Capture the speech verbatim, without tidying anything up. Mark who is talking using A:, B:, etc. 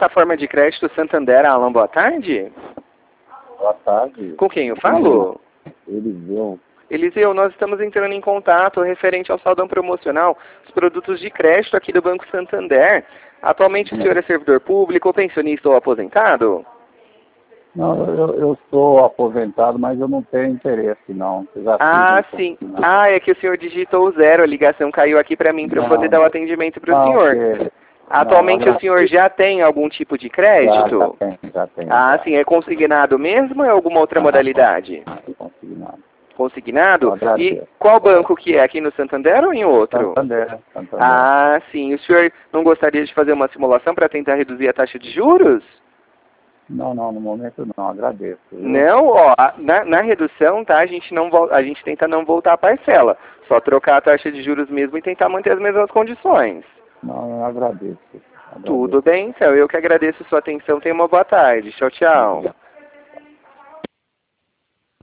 A: plataforma de crédito Santander, Alan, boa tarde.
B: Boa tarde.
A: Com quem eu falo?
B: Eliseu.
A: Eliseu, nós estamos entrando em contato referente ao saldão promocional dos produtos de crédito aqui do Banco Santander. Atualmente o senhor é servidor público, pensionista ou aposentado?
B: Não, eu, eu sou aposentado, mas eu não tenho interesse, não. Eu já
A: Ah,
B: fiz um
A: sim.
B: pouquinho.
A: Ah, é que o senhor digitou o zero, a ligação caiu aqui para mim para eu poder dar o atendimento para o
B: Não,
A: senhor.
B: porque-
A: Atualmente
B: não,
A: o senhor já tem algum tipo de
B: já,
A: crédito?
B: já tem, já tem.
A: Ah,
B: já.
A: sim. É consignado mesmo ou é alguma outra modalidade?
B: Não consegui nada.
A: Consignado?
B: Eu agradeço.
A: E qual banco que é? Aqui no Santander ou em outro?
B: Santander, Santander.
A: Ah, sim. O senhor não gostaria de fazer uma simulação para tentar reduzir a taxa de juros?
B: Não, não, no momento não, agradeço. viu?
A: Não, ó, na, na redução, tá, a gente, não, vol- a gente tenta não voltar à parcela. Só trocar a taxa de juros mesmo e tentar manter as mesmas condições.
B: Não, eu agradeço. agradeço.
A: Tudo bem, então. Eu que agradeço a sua atenção. Tenha uma boa tarde. Tchau, tchau.